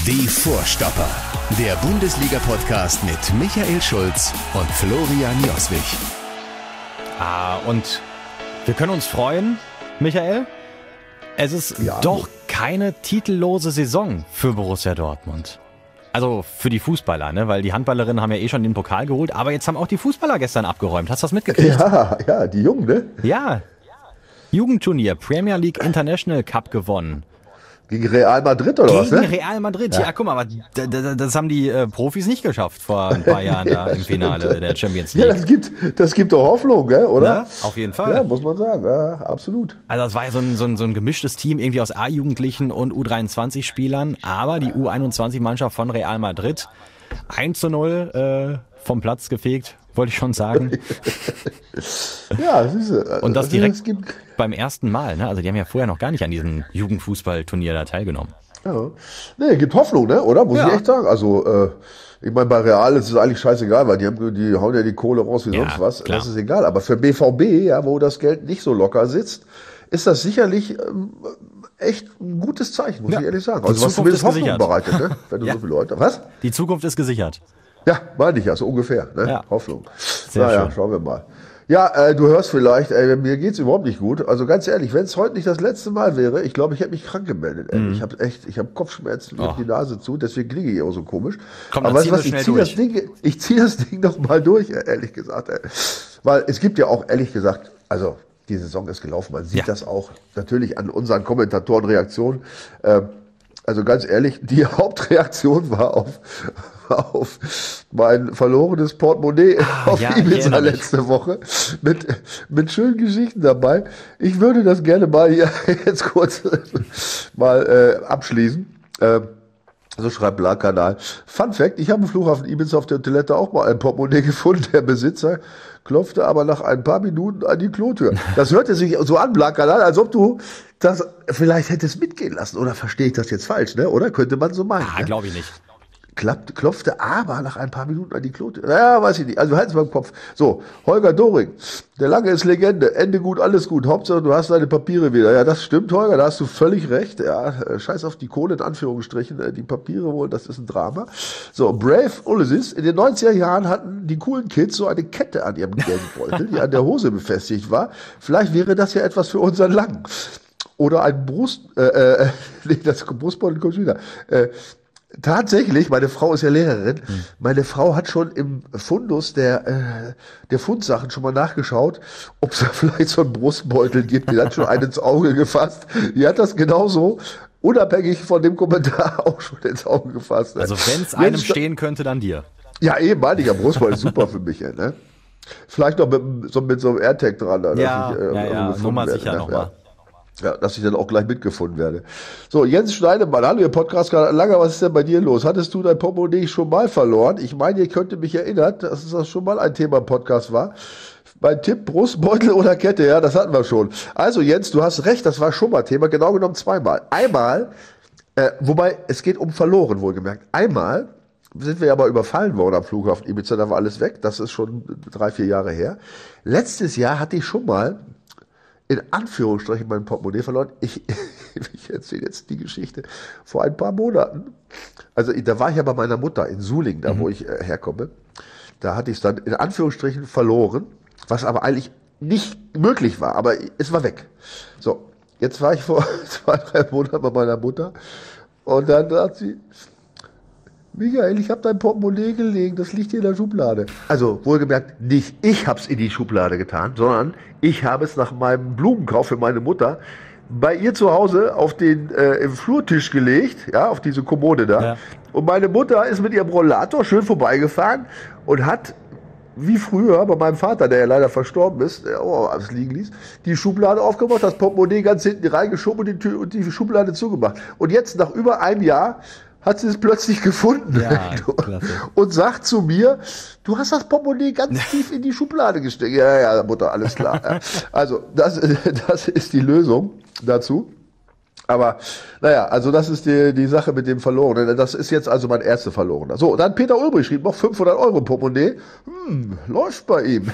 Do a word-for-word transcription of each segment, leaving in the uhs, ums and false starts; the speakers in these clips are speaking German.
Die Vorstopper, der Bundesliga-Podcast mit Michael Schulz und Florian Joswig. Ah, und wir können uns freuen, Michael. Es ist ja doch keine titellose Saison für Borussia Dortmund. Also für die Fußballer, ne? Weil die Handballerinnen haben ja eh schon den Pokal geholt, aber jetzt haben auch die Fußballer gestern abgeräumt. Hast du das mitgekriegt? Ja, ja, die Jungen, ne? Ja. Jugendturnier, Premier League International Cup gewonnen. Gegen Real Madrid oder Gegen was, ne? Gegen Real Madrid, ja, ja guck mal, aber d- d- das haben die äh, Profis nicht geschafft vor ein paar Jahren da im Finale der Champions League. Ja, das gibt, das gibt doch Hoffnung, gell, oder? Ja, auf jeden Fall. Ja, muss man sagen, ja, absolut. Also das war ja so ein, so ein, so ein gemischtes Team irgendwie aus A-Jugendlichen und U dreiundzwanzig-Spielern, aber die U einundzwanzig-Mannschaft von Real Madrid eins zu null äh, vom Platz gefegt, wollte ich schon sagen. Ja, siehste. Und das also, direkt es gibt beim ersten Mal, ne? Also die haben ja vorher noch gar nicht an diesem Jugendfußballturnier da teilgenommen. Ja. Nee, gibt Hoffnung, ne? Oder? Muss Ja. ich echt sagen. Also, äh, ich meine, bei Real ist es eigentlich scheißegal, weil die haben, die hauen ja die Kohle raus wie Ja, sonst was. klar. Das ist egal. Aber für B V B, ja, wo das Geld nicht so locker sitzt, ist das sicherlich ähm, echt ein gutes Zeichen, muss Ja. ich ehrlich sagen. Die Also, was Zukunft zumindest ist Hoffnung gesichert. bereitet, ne? Wenn du Ja. so viele Leute. Was? Die Zukunft ist gesichert. Ja, meine ich ja, so ungefähr. Ne? Ja. Hoffnung. Sehr naja, schön. schauen wir mal. Ja, äh, du hörst vielleicht, ey, mir geht's überhaupt nicht gut. Also ganz ehrlich, wenn es heute nicht das letzte Mal wäre, ich glaube, ich hätte mich krank gemeldet. Ey. Ich habe echt, ich habe Kopfschmerzen, Oh. oh. die Nase zu, deswegen klinge ich auch so komisch. Komm, aber dann weißt du ziehen was, wir ich schnell ziehe das Ding, ich ziehe das Ding noch mal durch, ehrlich gesagt. Ey. Weil es gibt ja auch, ehrlich gesagt, also die Saison ist gelaufen, man sieht Ja. das auch natürlich an unseren Kommentatorenreaktionen. Ähm, Also ganz ehrlich, die Hauptreaktion war auf, auf mein verlorenes Portemonnaie Ah, auf ja, ich Ibiza erinnere mich. letzte Woche mit, mit schönen Geschichten dabei. Ich würde das gerne mal hier jetzt kurz mal äh, abschließen. Ähm, so schreibt Bla-Kanal. Fun Fact, ich habe im Flughafen Ibiza auf der Toilette auch mal ein Portemonnaie gefunden. Der Besitzer klopfte aber nach ein paar Minuten an die Klotür. Das hörte sich so an, Bla-Kanal, als ob du das vielleicht hättest mitgehen lassen. Oder verstehe ich das jetzt falsch, ne? Oder könnte man so meinen? Ah, ne? glaube ich nicht. Klappt, klopfte aber nach ein paar Minuten an die Klotür. Naja, weiß ich nicht. Also halt's mal im Kopf. So, Holger Doring. Der Lange ist Legende. Ende gut, alles gut. Hauptsache, du hast deine Papiere wieder. Ja, das stimmt, Holger. Da hast du völlig recht. Ja, äh, scheiß auf die Kohle, in Anführungsstrichen. Äh, Die Papiere wohl, das ist ein Drama. So, Brave Ulysses. In den neunziger Jahren hatten die coolen Kids so eine Kette an ihrem Geldbeutel, die an der Hose befestigt war. Vielleicht wäre das ja etwas für unseren Lang. Oder ein Brust, äh, äh, nee, das Brustbeutel kommt wieder. Äh, Tatsächlich, meine Frau ist ja Lehrerin, meine Frau hat schon im Fundus der, äh, der Fundsachen schon mal nachgeschaut, ob es da vielleicht so einen Brustbeutel gibt. Die hat schon einen ins Auge gefasst. Die hat das genauso, unabhängig von dem Kommentar, auch schon ins Auge gefasst. Ne? Also wenn es einem Jetzt- stehen könnte, dann dir. Ja, eben, meine ich ja, Brustbeutel ist super für mich. Ne? Vielleicht noch mit, so, mit so einem AirTag dran. Dass Ja, ich, äh, ja, irgendwo ja, gefunden Nummer werde, sicher ne? nochmal. Ja. Ja, dass ich dann auch gleich mitgefunden werde. So, Jens Schneidemann, hallo, ihr Podcast Langer, was ist denn bei dir los? Hattest du dein Portemonnaie schon mal verloren? Ich meine, ihr könntet mich erinnern, dass das schon mal ein Thema im Podcast war. Mein Tipp, Brustbeutel oder Kette, ja, das hatten wir schon. Also Jens, du hast recht, das war schon mal Thema, genau genommen zweimal. Einmal, äh, wobei, es geht um verloren, wohlgemerkt. Einmal sind wir ja mal überfallen worden am Flughafen Ibiza, da war alles weg, das ist schon drei, vier Jahre her. Letztes Jahr hatte ich schon mal in Anführungsstrichen mein Portemonnaie verloren. Ich, ich erzähle jetzt die Geschichte. Vor ein paar Monaten, also da war ich ja bei meiner Mutter in Suling, da wo ich äh, herkomme. Da hatte ich es dann in Anführungsstrichen verloren, was aber eigentlich nicht möglich war, aber es war weg. So, jetzt war ich vor zwei, drei Monaten bei meiner Mutter und dann sagt sie, Michael, ich habe dein Portemonnaie gelegen, das liegt hier in der Schublade. Also wohlgemerkt, nicht ich habe es in die Schublade getan, sondern ich habe es nach meinem Blumenkauf für meine Mutter bei ihr zu Hause auf den äh, im Flurtisch gelegt, ja, auf diese Kommode da. Ja. Und meine Mutter ist mit ihrem Rollator schön vorbeigefahren und hat, wie früher bei meinem Vater, der ja leider verstorben ist, der auch alles liegen ließ, die Schublade aufgemacht, das Portemonnaie ganz hinten reingeschoben und die, Tür, und die Schublade zugemacht. Und jetzt, nach über einem Jahr, hat sie es plötzlich gefunden. Ja, klasse. Und sagt zu mir, du hast das Portemonnaie ganz tief in die Schublade gesteckt. Ja, ja, Mutter, alles klar. Ja. Also, das, das ist die Lösung dazu. Aber naja, also das ist die, die Sache mit dem Verlorenen. Das ist jetzt also mein erster Verlorener. So, dann Peter Ulbrich schrieb noch fünfhundert Euro im Portemonnaie. Hm, läuft bei ihm.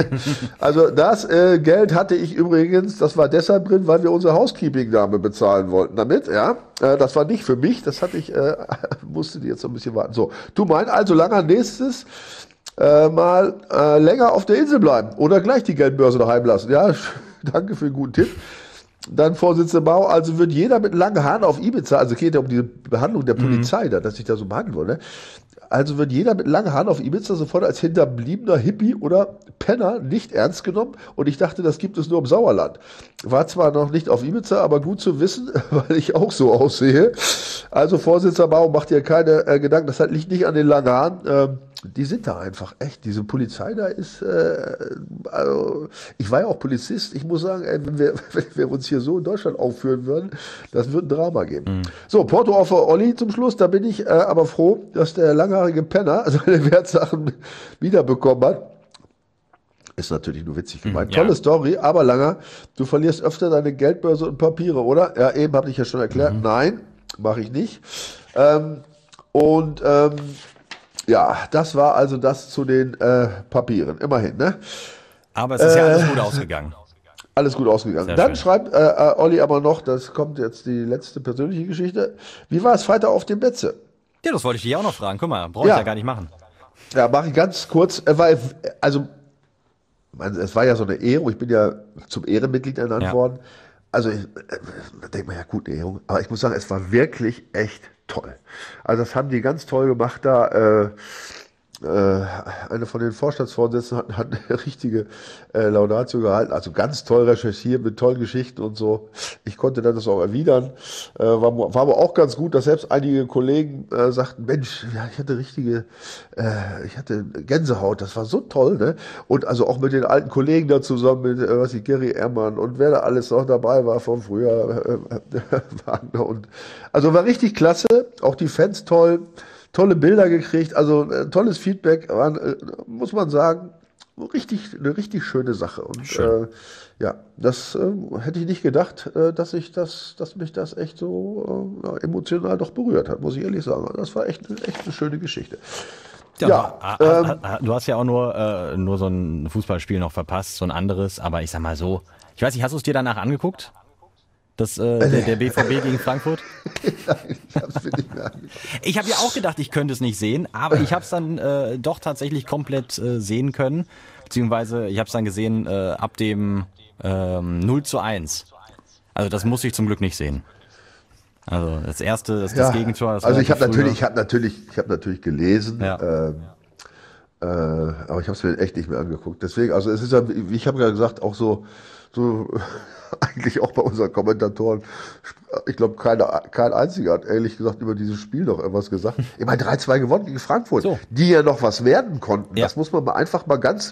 Also das äh, Geld hatte ich übrigens, das war deshalb drin, weil wir unsere Housekeeping-Dame bezahlen wollten damit. Ja, äh, das war nicht für mich, das hatte ich, äh, musste die jetzt noch ein bisschen warten. So, du meinst also Langer nächstes äh, mal äh, länger auf der Insel bleiben oder gleich die Geldbörse daheim lassen. Ja, danke für den guten Tipp. Dann Vorsitzender Bau, also wird jeder mit langen Haaren auf Ibiza, also geht ja um diese Behandlung der Polizei, mhm. da, dass ich da so behandeln wollte, ne? Also wird jeder mit langen Haaren auf Ibiza sofort als hinterbliebener Hippie oder Penner nicht ernst genommen und ich dachte, das gibt es nur im Sauerland. War zwar noch nicht auf Ibiza, aber gut zu wissen, weil ich auch so aussehe. Also Vorsitzender Bau, macht dir keine äh, Gedanken, das liegt nicht an den langen Haaren, ähm, die sind da einfach echt. Diese Polizei da ist, äh, also ich war ja auch Polizist. Ich muss sagen, ey, wenn, wir, wenn wir uns hier so in Deutschland aufführen würden, das wird ein Drama geben. Mhm. So, Porto auf Olli zum Schluss. Da bin ich äh, aber froh, dass der langhaarige Penner seine Wertsachen wiederbekommen hat. Ist natürlich nur witzig gemeint. Mhm, ja. Tolle Story, aber Langer, du verlierst öfter deine Geldbörse und Papiere, oder? Ja, eben habe ich ja schon erklärt. Mhm. Nein, mache ich nicht. Ähm, und ähm, ja, das war also das zu den äh, Papieren. Immerhin, ne? Aber es ist äh, ja alles gut ausgegangen. Alles gut ausgegangen. Sehr Dann schön. Schreibt äh, äh, Olli aber noch, das kommt jetzt die letzte persönliche Geschichte. Wie war es Freitag auf dem Betze? Ja, das wollte ich dich auch noch fragen. Guck mal, brauche ich ja. ja gar nicht machen. Ja, mache ich ganz kurz. Weil, also, es war ja so eine Ehrung. Ich bin ja zum Ehrenmitglied ernannt ja. worden. Also, ich, da denkt man ja, gut, eine Ehrung. Aber ich muss sagen, es war wirklich echt toll. Also das haben die ganz toll gemacht da. Äh, äh, eine von den Vorstandsvorsitzenden hat, hat eine richtige äh, Laudatio gehalten. Also ganz toll recherchiert mit tollen Geschichten und so. Ich konnte dann das auch erwidern. Äh, war, war aber auch ganz gut, dass selbst einige Kollegen äh, sagten, Mensch, ja, ich hatte richtige, äh, ich hatte Gänsehaut. Das war so toll, ne? Und also auch mit den alten Kollegen da zusammen, mit äh, was ich, Gary Ehrmann und wer da alles noch dabei war von früher. Äh, Wagner und also war richtig klasse. Auch die Fans toll. Tolle Bilder gekriegt, also äh, tolles Feedback, war, äh, muss man sagen, richtig, eine richtig schöne Sache. Und äh, ja, das äh, hätte ich nicht gedacht, äh, dass ich das, dass mich das echt so äh, emotional doch berührt hat, muss ich ehrlich sagen. Das war echt, echt eine schöne Geschichte. Ja, ja ähm, du hast ja auch nur, äh, nur so ein Fußballspiel noch verpasst, so ein anderes, aber ich sag mal so, ich weiß nicht, hast du es dir danach angeguckt? Das, äh, der, der B V B gegen Frankfurt? Nein, ich hab's mir nicht mehr angeguckt. Ich habe ja auch gedacht, ich könnte es nicht sehen, aber ich habe es dann äh, doch tatsächlich komplett äh, sehen können. Beziehungsweise ich habe es dann gesehen äh, ab dem ähm, null zu eins. Also das muss ich zum Glück nicht sehen. Also das erste, das, das ja, Gegentor. Das also ich habe natürlich, ich habe natürlich, ich habe natürlich gelesen. Ja. Ähm, äh, aber ich habe es mir echt nicht mehr angeguckt. Deswegen, also es ist ja, wie ich habe ja gesagt, auch so, so eigentlich auch bei unseren Kommentatoren, ich glaube, kein einziger hat ehrlich gesagt über dieses Spiel noch irgendwas gesagt. Ich meine, drei zwei gewonnen gegen Frankfurt, so. Die ja noch was werden konnten. Ja. Das muss man mal einfach mal ganz,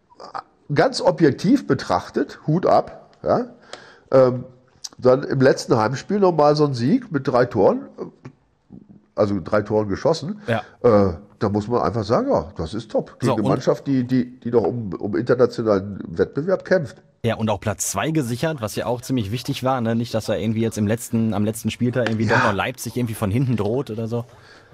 ganz objektiv betrachtet, Hut ab. Ja? Ähm, dann im letzten Heimspiel nochmal so ein Sieg mit drei Toren, also drei Toren geschossen. Ja. Äh, da muss man einfach sagen, ja, das ist top. Gegen so, eine Mannschaft, die, die, die noch um, um internationalen Wettbewerb kämpft. Ja, und auch Platz zwei gesichert, was ja auch ziemlich wichtig war, ne? Nicht, dass er irgendwie jetzt im letzten, am letzten Spieltag irgendwie ja. doch noch Leipzig irgendwie von hinten droht oder so.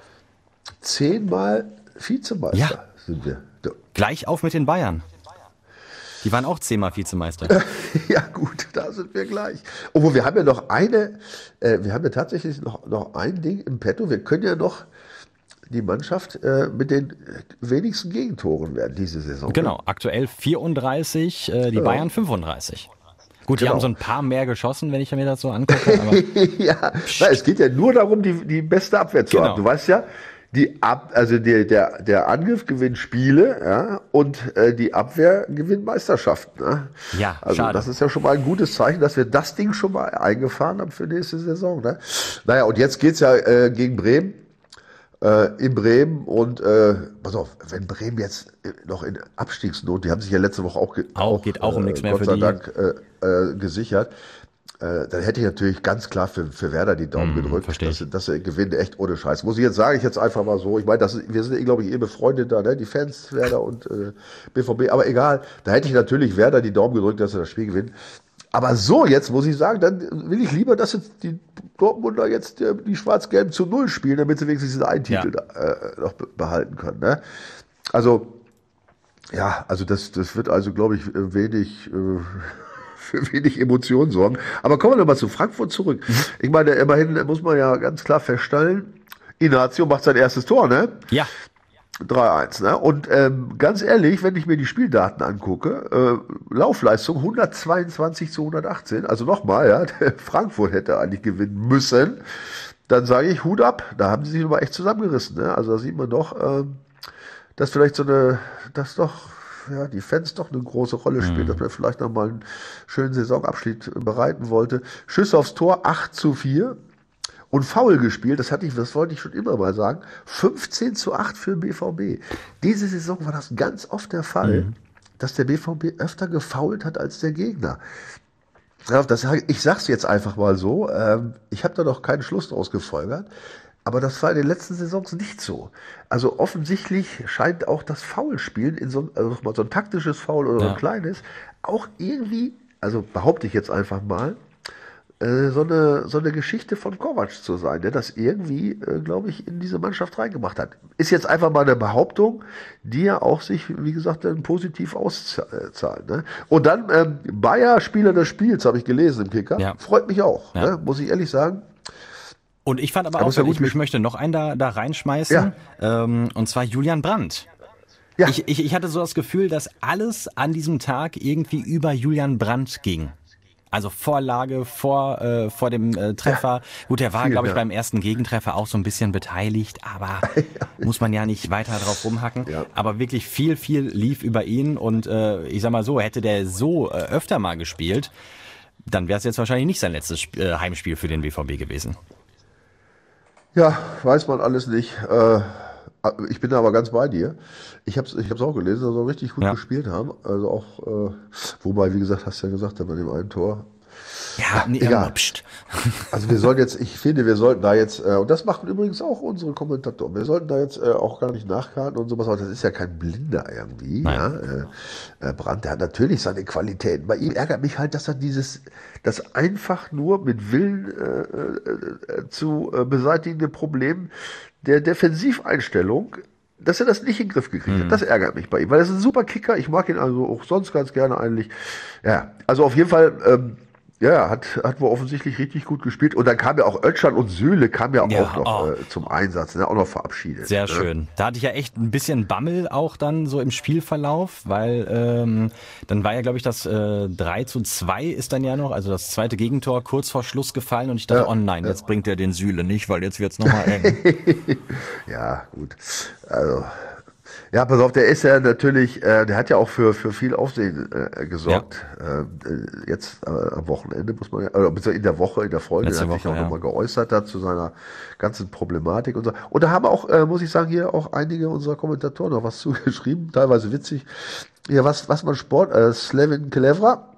Zehnmal Vizemeister ja. sind wir. Da. Gleich auf mit den Bayern. Die waren auch zehnmal Vizemeister. Ja gut, da sind wir gleich. Obwohl, wir haben ja noch eine, äh, wir haben ja tatsächlich noch, noch ein Ding im Petto. Wir können ja noch die Mannschaft äh, mit den wenigsten Gegentoren werden diese Saison. Genau, aktuell vierunddreißig, äh, die ja. Bayern fünfunddreißig. Gut, genau. Die haben so ein paar mehr geschossen, wenn ich mir das so angucke. Aber ja, na, es geht ja nur darum, die, die beste Abwehr zu genau. haben. Du weißt ja, die Ab, also der, der, der Angriff gewinnt Spiele, ja, und äh, die Abwehr gewinnt Meisterschaften. Ne? Ja, also schade. Das ist ja schon mal ein gutes Zeichen, dass wir das Ding schon mal eingefahren haben für nächste Saison. Ne? Naja, und jetzt geht's ja äh, gegen Bremen. Äh, in Bremen und äh, pass auf, wenn Bremen jetzt noch in Abstiegsnot, die haben sich ja letzte Woche auch, ge- auch geht auch um äh, nichts mehr Gott für sei die. Dank äh, äh, gesichert, äh, dann hätte ich natürlich ganz klar für, für Werder die Daumen hm, gedrückt, dass, dass er gewinnt, echt ohne Scheiß. Muss ich jetzt sagen, ich jetzt einfach mal so, ich meine, das ist, wir sind, glaube ich, eh befreundet da, ne? Die Fans, Werder und äh, B V B, aber egal, da hätte ich natürlich Werder die Daumen gedrückt, dass er das Spiel gewinnt. Aber so jetzt muss ich sagen, dann will ich lieber, dass jetzt die Dortmunder jetzt die, die Schwarz-Gelben zu Null spielen, damit sie wenigstens diesen einen Titel Ja. da, äh, noch be- behalten können. Ne? Also, ja, also das, das wird also, glaube ich, wenig, äh, für wenig Emotionen sorgen. Aber kommen wir nochmal zu Frankfurt zurück. Ich meine, immerhin muss man ja ganz klar feststellen, Inácio macht sein erstes Tor, ne? Ja, drei eins, ne? Und ähm, ganz ehrlich, wenn ich mir die Spieldaten angucke, äh, Laufleistung hundertzweiundzwanzig zu hundertachtzehn, also nochmal, ja, Frankfurt hätte eigentlich gewinnen müssen, dann sage ich Hut ab, da haben sie sich nochmal echt zusammengerissen, ne? Also da sieht man doch, ähm, dass vielleicht so eine, dass doch, ja, die Fans doch eine große Rolle spielen, dass man vielleicht nochmal einen schönen Saisonabschied bereiten wollte. Schüsse aufs Tor, acht zu vier. Und faul gespielt, das hatte ich, das wollte ich schon immer mal sagen, fünfzehn zu acht für den B V B. Diese Saison war das ganz oft der Fall, mhm. dass der B V B öfter gefoult hat als der Gegner. Ja, das, ich sag's jetzt einfach mal so, ähm, ich habe da noch keinen Schluss draus gefolgert, aber das war in den letzten Saisons nicht so. Also offensichtlich scheint auch das Foulspielen in so, also mal so ein taktisches Foul oder ja. so ein kleines, auch irgendwie, also behaupte ich jetzt einfach mal, so eine, so eine Geschichte von Kovac zu sein, der das irgendwie, äh, glaube ich, in diese Mannschaft reingemacht hat. Ist jetzt einfach mal eine Behauptung, die ja auch sich, wie gesagt, dann positiv auszahlt. Ne? Und dann ähm, Bayer Spieler des Spiels, habe ich gelesen im Kicker. Ja. Freut mich auch, ja. ne? Muss ich ehrlich sagen. Und ich fand aber auch, ich, ich möchte noch einen da, da reinschmeißen, ja. ähm, und zwar Julian Brandt. Ja. Ich, ich, ich hatte so das Gefühl, dass alles an diesem Tag irgendwie über Julian Brandt ging. Also Vorlage vor, äh, vor dem äh, Treffer. Ja, gut, er war, glaube ich, ja. beim ersten Gegentreffer auch so ein bisschen beteiligt, aber muss man ja nicht weiter drauf rumhacken. Ja. Aber wirklich viel, viel lief über ihn und äh, ich sag mal so, hätte der so äh, öfter mal gespielt, dann wäre es jetzt wahrscheinlich nicht sein letztes Sp- äh, Heimspiel für den B V B gewesen. Ja, weiß man alles nicht. Äh, ich bin da aber ganz bei dir. Ich habe es ich hab's auch gelesen, dass sie richtig gut ja. gespielt haben. Also auch, äh, wobei, wie gesagt, hast du ja gesagt, bei dem einen Tor. Ja, nee, egal. Pst. Also wir sollten jetzt, ich finde, wir sollten da jetzt, äh, und das machen übrigens auch unsere Kommentatoren, wir sollten da jetzt äh, auch gar nicht nachkarten und sowas, aber das ist ja kein Blinder irgendwie. Ja? Äh, Brandt, der hat natürlich seine Qualitäten. Bei ihm ärgert mich halt, dass er dieses, das einfach nur mit Willen äh, äh, zu äh, beseitigende Problem der Defensiveinstellung, dass er das nicht in den Griff gekriegt hat. Mhm. Das ärgert mich bei ihm, weil er ist ein super Kicker. Ich mag ihn also auch sonst ganz gerne eigentlich. Ja, also auf jeden Fall, ähm, ja, hat, hat wohl offensichtlich richtig gut gespielt. Und dann kam ja auch Özcan und Süle kam ja, ja auch noch oh. äh, zum Einsatz, ne? Auch noch verabschiedet. Sehr ne? schön. Da hatte ich ja echt ein bisschen Bammel auch dann so im Spielverlauf, weil ähm, dann war ja, glaube ich, das äh, drei zu zwei ist dann ja noch, also das zweite Gegentor kurz vor Schluss gefallen und ich dachte, ja, oh nein, ja. jetzt bringt er den Süle nicht, weil jetzt wird's nochmal eng. Ja, gut. Also... Ja, pass auf, der ist ja natürlich, äh, der hat ja auch für, für viel Aufsehen äh, gesorgt. Ja. Äh, jetzt äh, am Wochenende muss man ja, oder beziehungsweise in der Woche, in der Folge, der hat sich auch ja. nochmal geäußert hat zu seiner ganzen Problematik und so. Und da haben auch, äh, muss ich sagen, hier auch einige unserer Kommentatoren noch was zugeschrieben, teilweise witzig. Ja, was, was man Sport, äh, Slevin Kelevra,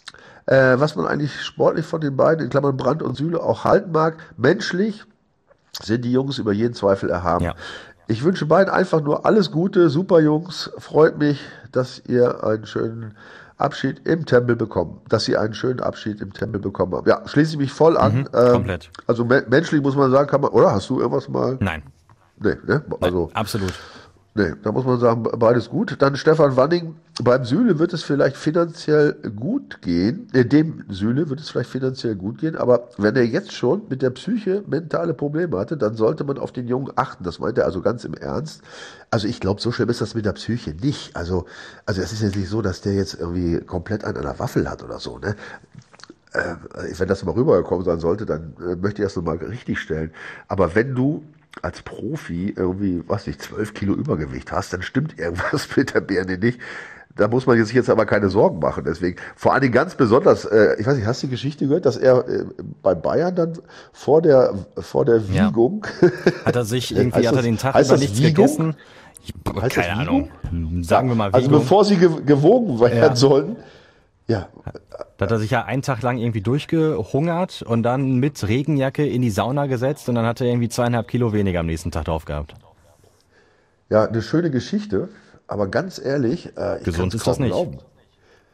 äh, was man eigentlich sportlich von den beiden, in Klammern Brandt und Süle, auch halten mag, menschlich sind die Jungs über jeden Zweifel erhaben. Ja. Ich wünsche beiden einfach nur alles Gute, super Jungs. Freut mich, dass ihr einen schönen Abschied im Tempel bekommen, dass sie einen schönen Abschied im Tempel bekommen haben. Ja, schließe ich mich voll an. Mhm, ähm, komplett. Also me- menschlich muss man sagen, kann man, oder hast du irgendwas mal? Nein. Nee, ne? Also, Nein, absolut. Nee, da muss man sagen, beides gut. Dann Stefan Wanning, beim Süle wird es vielleicht finanziell gut gehen, äh, dem Süle wird es vielleicht finanziell gut gehen, aber wenn er jetzt schon mit der Psyche mentale Probleme hatte, dann sollte man auf den Jungen achten. Das meint er also ganz im Ernst. Also ich glaube, so schlimm ist das mit der Psyche nicht. Also, also es ist jetzt nicht so, dass der jetzt irgendwie komplett an einer Waffel hat oder so, ne? Äh, wenn das mal rübergekommen sein sollte, dann äh, möchte ich das nochmal richtig stellen. Aber wenn du als Profi irgendwie, was nicht, zwölf Kilo Übergewicht hast, dann stimmt irgendwas mit der Birne nicht. Da muss man sich jetzt aber keine Sorgen machen. Deswegen, vor allen Dingen ganz besonders, äh, ich weiß nicht, hast du die Geschichte gehört, dass er äh, bei Bayern dann vor der, vor der Wiegung... Ja. Hat er sich irgendwie, hat er den Tag über nichts gegessen? Heißt Keine Ahnung. Sagen wir mal Wiegung. Also bevor sie ge- gewogen werden ja. sollten, ja. Da hat er sich ja einen Tag lang irgendwie durchgehungert und dann mit Regenjacke in die Sauna gesetzt und dann hat er irgendwie zweieinhalb Kilo weniger am nächsten Tag drauf gehabt. Ja, eine schöne Geschichte, aber ganz ehrlich, äh, ich gesund ist das nicht. Glauben.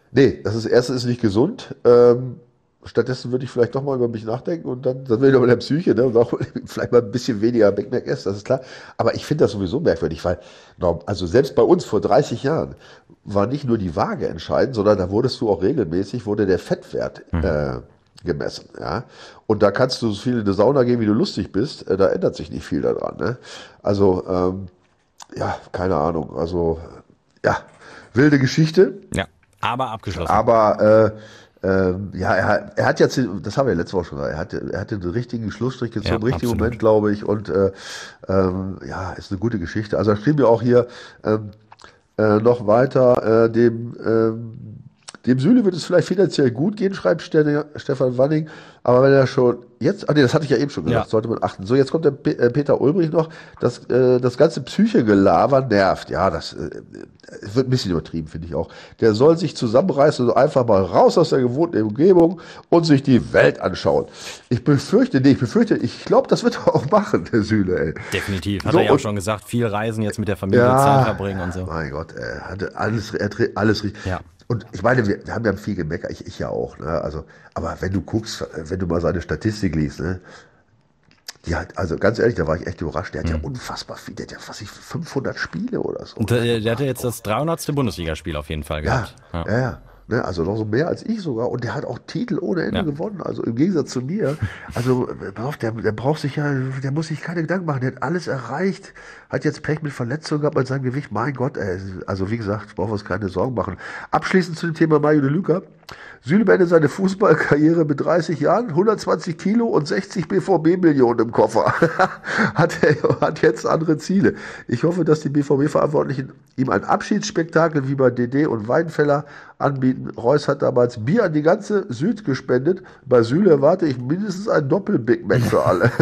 Nee, das ist erstens ist nicht gesund. Ähm, stattdessen würde ich vielleicht doch mal über mich nachdenken und dann, dann wäre ich noch in der Psyche, ne, und auch vielleicht mal ein bisschen weniger Big Mac essen, das ist klar. Aber ich finde das sowieso merkwürdig, weil, also selbst bei uns vor dreißig Jahren war nicht nur die Waage entscheidend, sondern da wurdest du auch regelmäßig, wurde der Fettwert Mhm. äh, gemessen, ja. Und da kannst du so viel in die Sauna gehen, wie du lustig bist, äh, da ändert sich nicht viel daran, ne. Also, ähm, ja, keine Ahnung, also, ja, wilde Geschichte. Ja, aber abgeschlossen. Aber äh, äh, ja, er, hat- er hat jetzt, das haben wir ja letzte Woche schon gesagt, er hatte, er hatte den richtigen Schlussstrich gezogen, Ja, im richtigen absolut. Moment, glaube ich. Und äh, ähm, ja, ist eine gute Geschichte. Also er schrieb mir auch hier ähm, äh, noch weiter, äh, dem, ähm, dem Süle wird es vielleicht finanziell gut gehen, schreibt Ste- Stefan Wanning, aber wenn er schon jetzt, ah nee, das hatte ich ja eben schon gesagt, Ja. sollte man achten. So, jetzt kommt der Pe äh, Peter Ulbrich noch, das, äh, das ganze Psychegelaber nervt. Ja, das äh, es wird ein bisschen übertrieben, finde ich auch. Der soll sich zusammenreißen und einfach mal raus aus der gewohnten Umgebung und sich die Welt anschauen. Ich befürchte, nee, ich befürchte, ich glaube, das wird er auch machen, der Süle, ey. Definitiv. Hat So, er ja auch und- schon gesagt, viel reisen, jetzt mit der Familie Zeit verbringen und so. Mein Gott, er hatte alles, er hat alles richtig. Ja. Und ich meine, wir, wir haben ja viel gemeckert, ich, ich ja auch, ne? Also, aber wenn du guckst, wenn du mal seine Statistik liest, ne? Die hat, also ganz ehrlich, da war ich echt überrascht. Der hat ja unfassbar viel, der hat ja fast fünfhundert Spiele oder so. Und der, der hatte jetzt das dreihundertste Bundesligaspiel auf jeden Fall Ja, gehabt. ja, ja. Ne, also noch so mehr als ich sogar. Und der hat auch Titel ohne Ende Ja. gewonnen. Also im Gegensatz zu mir. Also äh, pass auf, der, der braucht sich ja, der muss sich keine Gedanken machen. Der hat alles erreicht. Hat jetzt Pech mit Verletzungen gehabt mit seinem Gewicht. Mein Gott, ey. Also wie gesagt, brauchen wir uns keine Sorgen machen. Abschließend zu dem Thema Mario de Luca. Süle beendet seine Fußballkarriere mit dreißig Jahren, hundertzwanzig Kilo und sechzig B V B-Millionen im Koffer. hat, er, hat jetzt andere Ziele. Ich hoffe, dass die B V B-Verantwortlichen ihm ein Abschiedsspektakel wie bei D D und Weidenfeller anbieten. Reus hat damals Bier an die ganze Süd gespendet. Bei Süle erwarte ich mindestens ein Doppel-Big Mac für alle.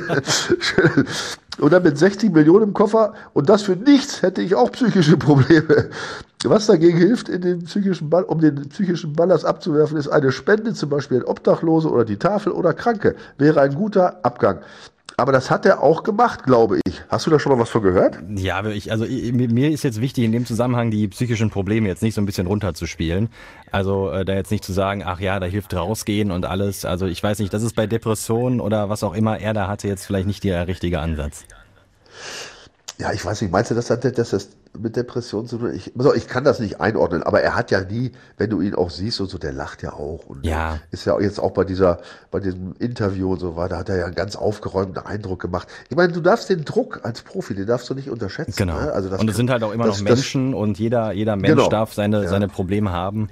Und dann mit sechzig Millionen im Koffer und das für nichts hätte ich auch psychische Probleme. Was dagegen hilft, in den psychischen Ball, um den psychischen Ballast abzuwerfen, ist eine Spende, zum Beispiel an Obdachlose oder die Tafel oder Kranke. Wäre ein guter Abgang. Aber das hat er auch gemacht, glaube ich. Hast du da schon mal was von gehört? Ja, aber ich, also ich, mir mir ist jetzt wichtig, in dem Zusammenhang die psychischen Probleme jetzt nicht so ein bisschen runterzuspielen. Also äh, da jetzt nicht zu sagen, ach ja, da hilft rausgehen und alles. Also ich weiß nicht, das ist bei Depressionen oder was auch immer er da hatte, jetzt vielleicht nicht der richtige Ansatz. Ja, ich weiß nicht, meinst du, das hat dass das mit Depressionen zu tun? Ich, also ich kann das nicht einordnen, aber er hat ja nie, wenn du ihn auch siehst und so, der lacht ja auch. Und Ja. ist ja jetzt auch bei dieser, bei diesem Interview und so weiter, hat er ja einen ganz aufgeräumten Eindruck gemacht. Ich meine, du darfst den Druck als Profi, den darfst du nicht unterschätzen. Genau. Ne? Also das und es kann- sind halt auch immer das- noch das- Menschen und jeder, jeder Mensch Genau. darf seine, Ja. seine Probleme haben.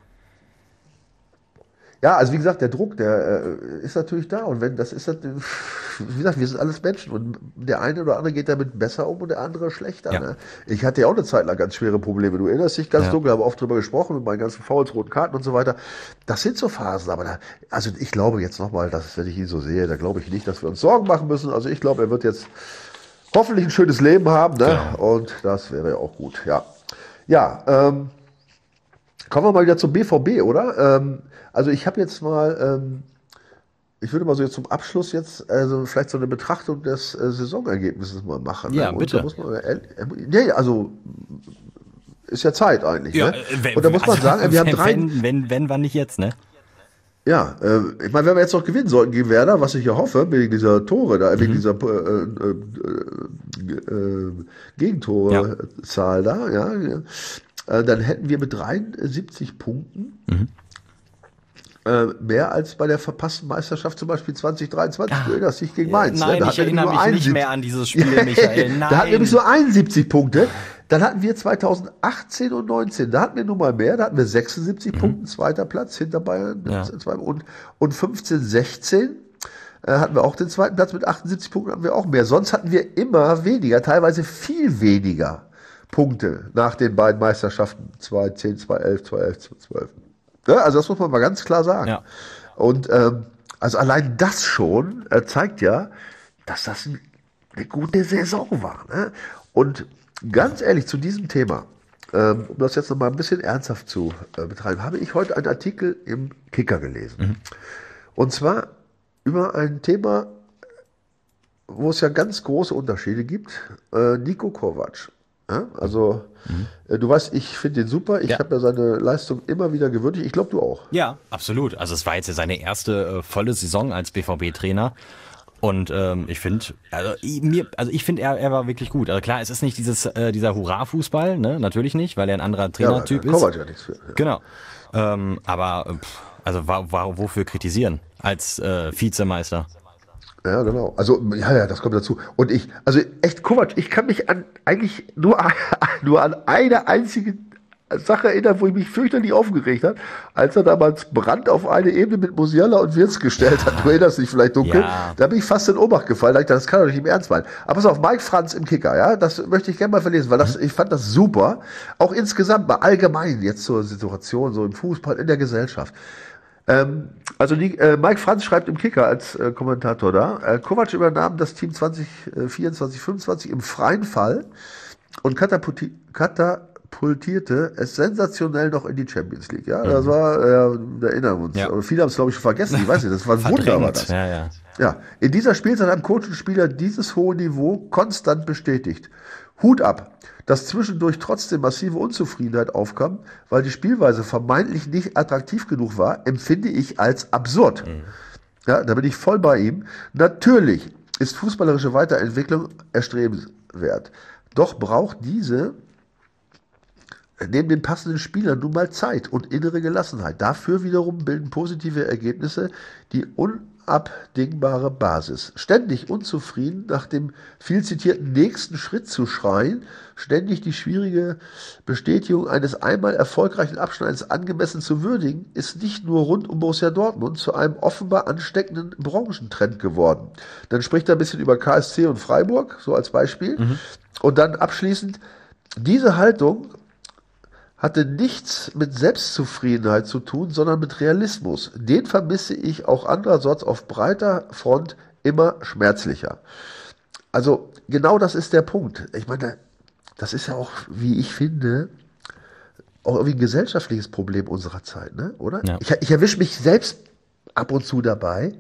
Ja, also wie gesagt, der Druck, der äh, ist natürlich da. Und wenn das ist, das, wie gesagt, wir sind alles Menschen und der eine oder andere geht damit besser um und der andere schlechter. Ja. Ne? Ich hatte ja auch eine Zeit lang ganz schwere Probleme. Du erinnerst dich ganz Ja. dunkel, habe oft drüber gesprochen mit meinen ganzen Fouls, roten Karten und so weiter. Das sind so Phasen, aber da, also ich glaube jetzt nochmal, dass wenn ich ihn so sehe, da glaube ich nicht, dass wir uns Sorgen machen müssen. Also ich glaube, er wird jetzt hoffentlich ein schönes Leben haben, ne? Genau. Und das wäre ja auch gut. Ja, ja. Ähm, kommen wir mal wieder zum B V B, oder? Ähm, also ich habe jetzt mal, ähm, ich würde mal so jetzt zum Abschluss jetzt, also vielleicht so eine Betrachtung des äh, Saisonergebnisses mal machen. Ja, ne? Und bitte. Da muss man, äh, nee, also ist ja Zeit eigentlich. Ja, ne? äh, wenn- Und da muss man also, sagen, wir haben wenn, drei, Wenn, wenn, wenn, wann nicht jetzt, ne? ja, äh, ich meine, wenn wir jetzt noch gewinnen sollten gegen Werder, was ich ja hoffe, wegen dieser Tore da, wegen dieser äh, äh, äh, äh, Gegentorezahl da, ja, äh, dann hätten wir mit dreiundsiebzig Punkten äh, mehr als bei der verpassten Meisterschaft zum Beispiel zwanzig dreiundzwanzig. Du erinnerst dich gegen Mainz. Nein, ne? Da ich hatten wir erinnere nur mich nicht einundsiebzig mehr an dieses Spiel, Michael. Nein. Da hatten wir nämlich nur einundsiebzig Punkte. Dann hatten wir zweitausendachtzehn und neunzehn, da hatten wir nun mal mehr, da hatten wir sechsundsiebzig Punkte, zweiter Platz hinter Bayern. Ja. Zwei- Und, und fünfzehn, sechzehn äh, hatten wir auch den zweiten Platz mit achtundsiebzig Punkten, hatten wir auch mehr. Sonst hatten wir immer weniger, teilweise viel weniger Punkte nach den beiden Meisterschaften zweitausendzehn, zweitausendelf, zweitausendelf, zweitausendzwölf. Ja, also das muss man mal ganz klar sagen. Ja. Und ähm, also allein das schon äh, zeigt ja, dass das ein, eine gute Saison war. Ne? Und ganz ehrlich zu diesem Thema, ähm, um das jetzt noch mal ein bisschen ernsthaft zu äh, betreiben, habe ich heute einen Artikel im Kicker gelesen. Mhm. Und zwar über ein Thema, wo es ja ganz große Unterschiede gibt. Äh, Niko Kovac Ja, also, mhm. äh, du weißt, ich finde den super. Ich ja. habe ja seine Leistung immer wieder gewürdigt. Ich glaube, du auch. Ja, absolut. Also es war jetzt ja seine erste äh, volle Saison als B V B-Trainer. Und ähm, ich finde, also ich, mir, also ich finde, er, er war wirklich gut. Also klar, es ist nicht dieses äh, dieser Hurra-Fußball, ne, natürlich nicht, weil er ein anderer Trainertyp ja, ist. Ja nichts für, ja. Genau. Ähm, aber pff, also war, war, wofür kritisieren als äh, Vizemeister? Ja, genau. Also, ja, ja, das kommt dazu. Und ich, also echt, Kovac, ich kann mich an eigentlich nur, nur an eine einzige Sache erinnern, wo ich mich fürchterlich aufgeregt habe, als er damals Brandt auf eine Ebene mit Musiala und Wirtz gestellt hat. Du erinnerst dich vielleicht dunkel. Ja. Da bin ich fast in Ohnmacht gefallen. Da ich dachte, das kann doch nicht im Ernst meinen. Aber pass auf, Mike Franz im Kicker, ja, das möchte ich gerne mal verlesen, weil das, ich fand das super. Auch insgesamt mal allgemein jetzt zur Situation, so im Fußball, in der Gesellschaft. Ähm, also die, äh, Mike Franz schreibt im Kicker als äh, Kommentator da, äh, Kovac übernahm das Team zwanzig vierundzwanzig fünfundzwanzig im freien Fall und katapulti- katapultierte es sensationell noch in die Champions League. Ja, mhm. das war, äh, wir erinnern uns. Ja. Aber viele haben es, glaube ich, schon vergessen. Ich weiß nicht, das war ein Wunder, war das. Ja, ja. Ja, in dieser Spielzeit haben Coach und Spieler dieses hohe Niveau konstant bestätigt. Hut ab, dass zwischendurch trotzdem massive Unzufriedenheit aufkam, weil die Spielweise vermeintlich nicht attraktiv genug war, empfinde ich als absurd. Mhm. Ja, da bin ich voll bei ihm. Natürlich ist fußballerische Weiterentwicklung erstrebenswert. Doch braucht diese neben den passenden Spielern nun mal Zeit und innere Gelassenheit. Dafür wiederum bilden positive Ergebnisse die unabdingbare Basis. Ständig unzufrieden nach dem viel zitierten nächsten Schritt zu schreien, ständig die schwierige Bestätigung eines einmal erfolgreichen Abschneids angemessen zu würdigen, ist nicht nur rund um Borussia Dortmund zu einem offenbar ansteckenden Branchentrend geworden. Dann spricht er ein bisschen über K S C und Freiburg, so als Beispiel. Mhm. Und dann abschließend, diese Haltung hatte nichts mit Selbstzufriedenheit zu tun, sondern mit Realismus. Den vermisse ich auch andererseits auf breiter Front immer schmerzlicher. Also genau das ist der Punkt. Ich meine, das ist ja auch, wie ich finde, auch irgendwie ein gesellschaftliches Problem unserer Zeit, ne? Oder? Ja. Ich, ich erwische mich selbst ab und zu dabei,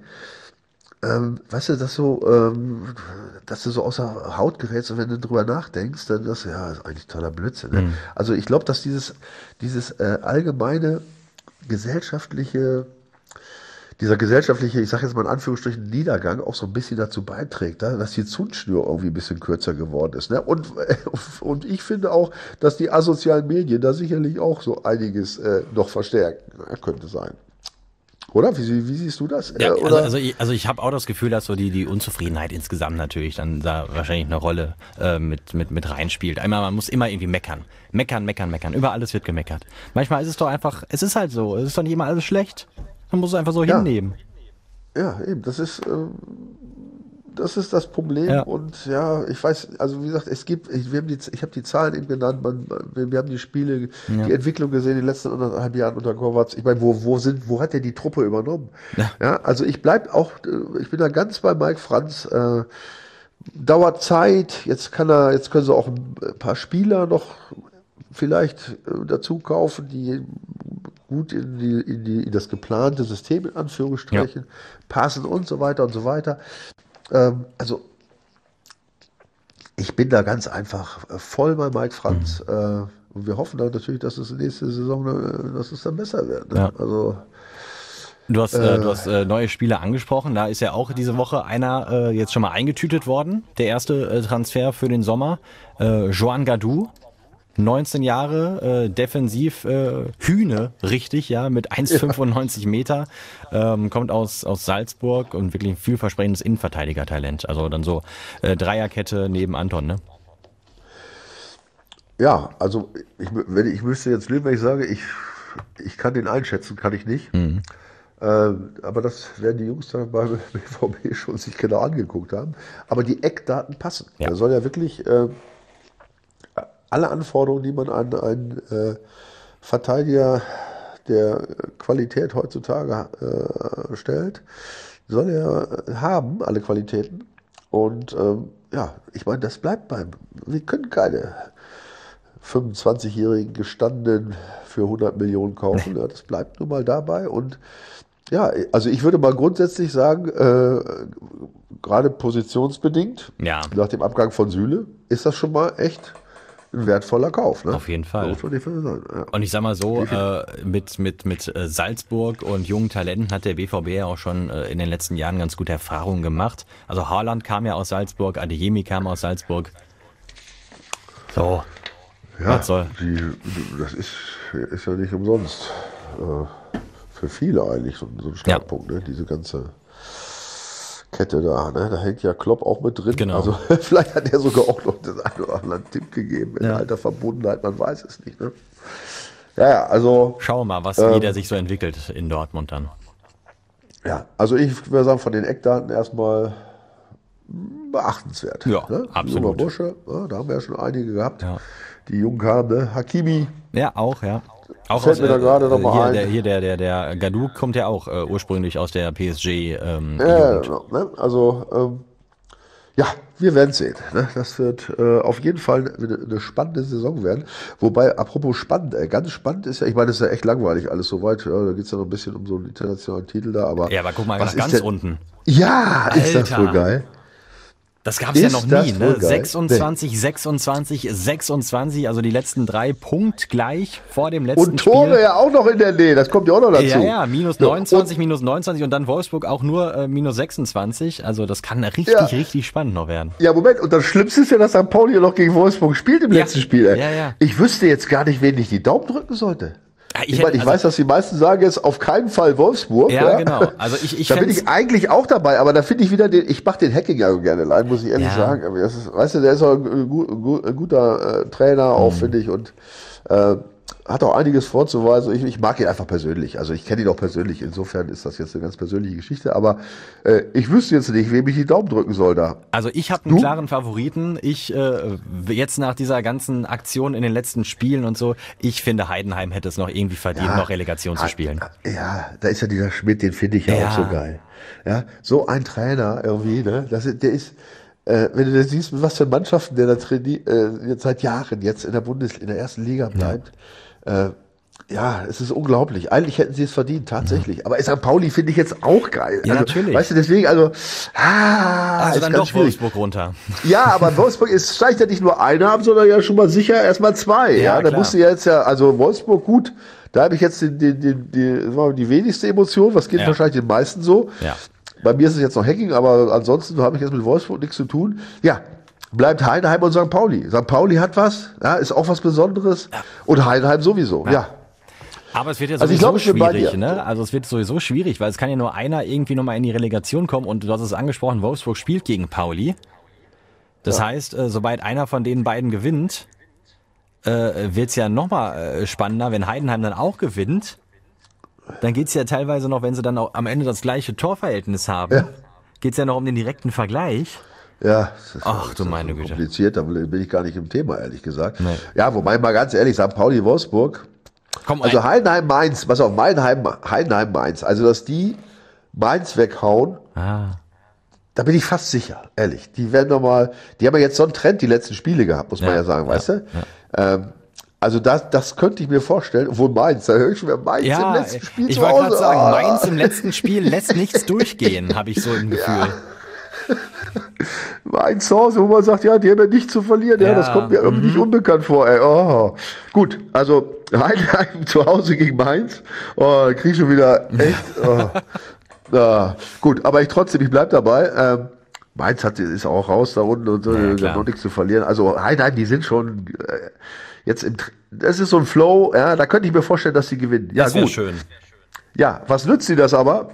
ähm, weißt du, dass so, ähm, dass du so außer Haut gerätst und wenn du drüber nachdenkst, dann das ja ist eigentlich totaler Blödsinn. Ne? Mhm. Also ich glaube, dass dieses, dieses äh, allgemeine gesellschaftliche, dieser gesellschaftliche, ich sage jetzt mal in Anführungsstrichen, Niedergang auch so ein bisschen dazu beiträgt, ne? Dass die Zündschnur irgendwie ein bisschen kürzer geworden ist. Ne? Und, und ich finde auch, dass die asozialen Medien da sicherlich auch so einiges äh, noch verstärken, könnte sein. Oder? Wie, wie siehst du das? Ja, äh, also, also ich, also ich habe auch das Gefühl, dass so die, die Unzufriedenheit insgesamt natürlich dann da wahrscheinlich eine Rolle äh, mit, mit, mit reinspielt. Einmal, man muss immer irgendwie meckern. Meckern, meckern, meckern. Über alles wird gemeckert. Manchmal ist es doch einfach, es ist halt so, es ist doch nicht immer alles schlecht. Man muss es einfach so ja. hinnehmen. Ja, eben, das ist, äh, das ist das Problem. Ja. Und ja, ich weiß, also wie gesagt, es gibt, ich, wir haben die, ich habe die Zahlen eben genannt, man, wir haben die Spiele, ja. die Entwicklung gesehen in den letzten anderthalb Jahren unter Kovac. Ich meine, wo, wo sind, wo hat er die Truppe übernommen? Ja, ja also ich bleib auch, ich bin da ganz bei Mike Franz. Äh, dauert Zeit. Jetzt kann er, jetzt können sie auch ein paar Spieler noch vielleicht äh, dazu kaufen, die gut in, die, in, die, in das geplante System in Anführungsstrichen ja. passen und so weiter und so weiter. Ähm, also ich bin da ganz einfach voll bei Mike Franz. Mhm. Äh, und wir hoffen dann natürlich, dass es nächste Saison, äh, dass es dann besser wird. Ne? Ja. Also Du hast, äh, du hast äh, neue Spieler angesprochen. Da ist ja auch diese Woche einer äh, jetzt schon mal eingetütet worden. Der erste äh, Transfer für den Sommer. Äh, Joan Gadou. neunzehn Jahre, äh, defensiv äh, Hühne, richtig, ja, mit eins Komma fünfundneunzig ja. Meter, ähm, kommt aus, aus Salzburg und wirklich ein vielversprechendes Innenverteidigertalent. Also dann so äh, Dreierkette neben Anton, ne? Ja, also ich, wenn ich müsste jetzt lügen, wenn ich sage, ich, ich kann den einschätzen, kann ich nicht. Mhm. Ähm, aber das werden die Jungs dann beim B V B schon sich genau angeguckt haben. Aber die Eckdaten passen. Ja. Er soll ja wirklich äh, alle Anforderungen, die man an einen äh, Verteidiger der Qualität heutzutage äh, stellt, soll er haben, alle Qualitäten. Und ähm, ja, ich meine, das bleibt beim. Wir können keine fünfundzwanzigjährigen Gestandenen für hundert Millionen kaufen. Ja, das bleibt nun mal dabei. Und ja, also ich würde mal grundsätzlich sagen, äh, gerade positionsbedingt, ja. nach dem Abgang von Süle, ist das schon mal echt ein wertvoller Kauf. Ne? Auf jeden Fall. So sagen, ja. Und ich sag mal so, äh, mit, mit, mit äh, Salzburg und jungen Talenten hat der B V B ja auch schon äh, in den letzten Jahren ganz gute Erfahrungen gemacht. Also Haaland kam ja aus Salzburg, Adeyemi kam aus Salzburg. So, ja, was soll? Die, das ist, ist ja nicht umsonst äh, für viele eigentlich so, so ein Startpunkt, ja. ne? Diese ganze Kette da, ne? Da hängt ja Klopp auch mit drin. Genau. Also vielleicht hat er sogar auch noch den einen oder anderen Tipp gegeben in ja. alter Verbundenheit, man weiß es nicht. Ne? Ja, ja, also. Schauen wir mal, was ähm, jeder sich so entwickelt in Dortmund dann. Ja, also ich würde sagen, von den Eckdaten erstmal beachtenswert. Ja, ne? absolut. Junger Bursche, ja, da haben wir ja schon einige gehabt, Ja. die jung kamen. Ne? Hakimi. Ja, auch, ja. Auch Fällt aus, mir da gerade noch mal hier, ein. Der, hier der, der, der Gadou kommt ja auch äh, ursprünglich aus der P S G. Ähm, Ja, Jugend. genau, ne? Also, ähm, ja, wir werden sehen. Ne? Das wird äh, auf jeden Fall eine, eine spannende Saison werden. Wobei, apropos spannend, äh, ganz spannend ist ja, ich meine, das ist ja echt langweilig alles soweit. Ja, da geht es ja noch ein bisschen um so einen internationalen Titel da. Aber Ja, aber guck mal, was nach ist ganz denn, unten. Ja, ist das Alter. wohl geil. Das gab's ja Ist noch das nie, wohl ne? geil? sechsundzwanzig, sechsundzwanzig, sechsundzwanzig, also die letzten drei punktgleich vor dem letzten Und Tore Spiel. ja auch noch in der Nähe, das kommt ja auch noch dazu. Ja, ja, minus So, neunundzwanzig, und- minus neunundzwanzig und dann Wolfsburg auch nur äh, minus sechsundzwanzig. Also das kann richtig, Ja. richtig spannend noch werden. Ja, Moment, und das Schlimmste ist ja, dass Sankt Pauli ja noch gegen Wolfsburg spielt im Ja. letzten Spiel. Ey. Ja, ja. Ich wüsste jetzt gar nicht, wen ich die Daumen drücken sollte. Ja, Ich, meine, ich hätte- weiß, dass die meisten sagen jetzt auf keinen Fall Wolfsburg. Ja, genau. Also ich, ich da bin fänd's- ich eigentlich auch dabei, aber da finde ich wieder den, ich mache den Hacking ja gerne leid, muss ich ehrlich Ja. sagen. Aber das ist, weißt du, der ist auch ein, gu- gu- ein guter äh, Trainer auch, Mhm. finde ich, und äh, hat auch einiges vorzuweisen. Ich, ich mag ihn einfach persönlich. Also ich kenne ihn auch persönlich. Insofern ist das jetzt eine ganz persönliche Geschichte. Aber äh, ich wüsste jetzt nicht, wem ich die Daumen drücken soll da. Also ich habe einen Du? klaren Favoriten. Ich äh, jetzt nach dieser ganzen Aktion in den letzten Spielen und so, ich finde Heidenheim hätte es noch irgendwie verdient, Ja. noch Relegation zu spielen. Ja, da ist ja dieser Schmidt, den finde ich ja, Ja. auch so geil. Ja, so ein Trainer irgendwie, ne? Das ist, der ist, äh, wenn du das siehst, mit was für Mannschaften der da trainiert, äh, jetzt seit Jahren jetzt in der Bundes, in der ersten Liga bleibt. Ja, äh, ja, es ist unglaublich. Eigentlich hätten sie es verdient, tatsächlich. Aber Sankt Pauli finde ich jetzt auch geil. Ja, also, natürlich. Weißt du, deswegen, also, ah, Also ist dann ganz doch schwierig. Wolfsburg runter. Ja, aber Wolfsburg ist, steigt ja nicht nur einer ab, sondern ja schon mal sicher erstmal zwei. Ja, Ja, da klar. musst du jetzt ja, also Wolfsburg gut, da habe ich jetzt die, die, die, die, die wenigste Emotion, was geht Ja. wahrscheinlich den meisten so. Ja. Bei mir ist es jetzt noch Hacking, aber ansonsten habe ich jetzt mit Wolfsburg nichts zu tun. Ja, bleibt Heidenheim und Sankt Pauli. Sankt Pauli hat was, ja, ist auch was Besonderes. Und Heidenheim sowieso, ja. Aber es wird ja Also sowieso ich glaube, ich bin bei schwierig, dir. ne? Also es wird sowieso schwierig, weil es kann ja nur einer irgendwie nochmal in die Relegation kommen und du hast es angesprochen, Wolfsburg spielt gegen Pauli. Das Ja. heißt, äh, sobald einer von den beiden gewinnt, äh, wird's ja nochmal äh, spannender, wenn Heidenheim dann auch gewinnt. Dann geht's ja teilweise noch, wenn sie dann auch am Ende das gleiche Torverhältnis haben, Ja. geht's ja noch um den direkten Vergleich. Ja, das ist Ach, das du ist meine so Güte. kompliziert, da bin ich gar nicht im Thema, ehrlich gesagt. Nee. Ja, wobei mal ganz ehrlich, Sankt Pauli, Wolfsburg, Komm, also ein- Heidenheim Mainz, pass auf, Heidenheim, Heidenheim Mainz, also dass die Mainz weghauen, ah, da bin ich fast sicher, ehrlich. Die werden nochmal, die haben ja jetzt so einen Trend die letzten Spiele gehabt, muss man Ja, ja sagen, ja, weißt du? Ähm, also das, das könnte ich mir vorstellen, obwohl Mainz, da höre ich schon wieder Mainz ja, im letzten Spiel ich zu wollte Hause. gerade sagen, ah. Mainz im letzten Spiel lässt nichts durchgehen, habe ich so im Gefühl. Mainz zu Hause, wo man sagt, ja, die haben ja nichts zu verlieren, ja, Ja, das kommt mir irgendwie nicht unbekannt vor, ey. Oh. Gut, also Heidenheim zu Hause gegen Mainz, oh, da krieg ich schon wieder echt, oh. Ja, gut, aber ich trotzdem, ich bleib dabei. Ähm, Mainz hat, ist auch raus da unten und so, Ja, ja, klar. noch nichts zu verlieren. Also Heidenheim, die sind schon äh, jetzt im, Tr- das ist so ein Flow, ja, da könnte ich mir vorstellen, dass sie gewinnen. Ja, Das wäre gut. schön. Ja, was nützt sie das aber?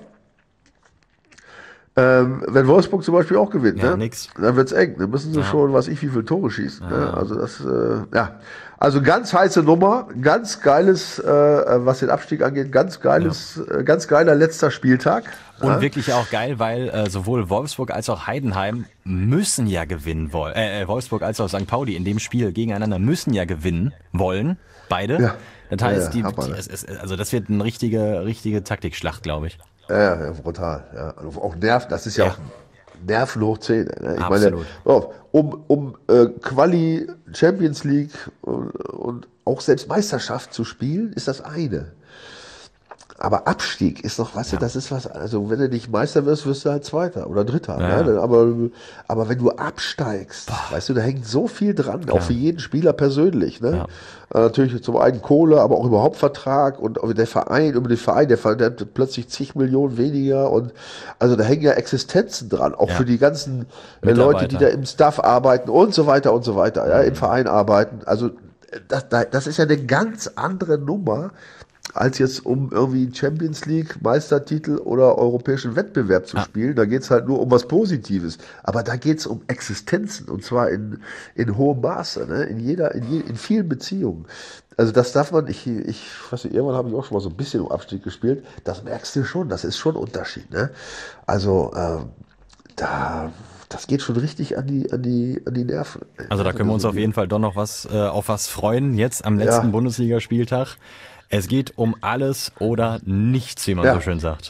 Ähm, wenn Wolfsburg zum Beispiel auch gewinnt, Ja, ne? nix. Dann wird's eng. Dann müssen sie schon, was ich, wie viele Tore schießen. Ne? Also das, äh, ja. Also ganz heiße Nummer, ganz geiles, äh, was den Abstieg angeht, ganz geiles, äh, ganz geiler letzter Spieltag. Und ja? wirklich auch geil, weil äh, sowohl Wolfsburg als auch Heidenheim müssen ja gewinnen wollen. Äh, äh, Wolfsburg als auch Sankt Pauli in dem Spiel gegeneinander müssen ja gewinnen wollen. Beide. Ja. Das heißt, Ja, ja, die, Hammer, die, ne? es, es, also das wird eine richtige, richtige Taktikschlacht, glaube ich. Ja, ja, brutal. Ja. Also auch Nerv, das ist ja, Ja. auch Nerven hoch zehn. Ne? Ich Absolut. meine, pass auf, um, um äh, Quali Champions League und, und auch selbst Meisterschaft zu spielen, ist das eine. Aber Abstieg ist doch, weißt Ja. du, das ist was, also wenn du nicht Meister wirst, wirst du halt Zweiter oder Dritter. Ja. Ne? Aber, aber wenn du absteigst, weißt du, da hängt so viel dran, auch für jeden Spieler persönlich. Ne? Ja. Äh, natürlich zum einen Kohle, aber auch überhaupt Vertrag und auch der Verein, über den Verein, der, der hat plötzlich zig Millionen weniger und also da hängen ja Existenzen dran, auch Ja. für die ganzen äh, Leute, die da im Staff arbeiten und so weiter und so weiter, ja, im Verein arbeiten. Also das, das ist ja eine ganz andere Nummer, als jetzt um irgendwie Champions League, Meistertitel oder europäischen Wettbewerb zu Ja. spielen. Da geht's halt nur um was Positives. Aber da geht's um Existenzen und zwar in, in hohem Maße, ne? in jeder, in, je, in vielen Beziehungen. Also das darf man, ich, ich weiß nicht, irgendwann habe ich auch schon mal so ein bisschen um Abstieg gespielt. Das merkst du schon, das ist schon ein Unterschied. Ne? Also ähm, da... Das geht schon richtig an die, an die, an die Nerven. Also da können wir uns auf jeden Fall doch noch was, äh, auf was freuen, jetzt am letzten Ja. Bundesligaspieltag. Es geht um alles oder nichts, wie man Ja. so schön sagt.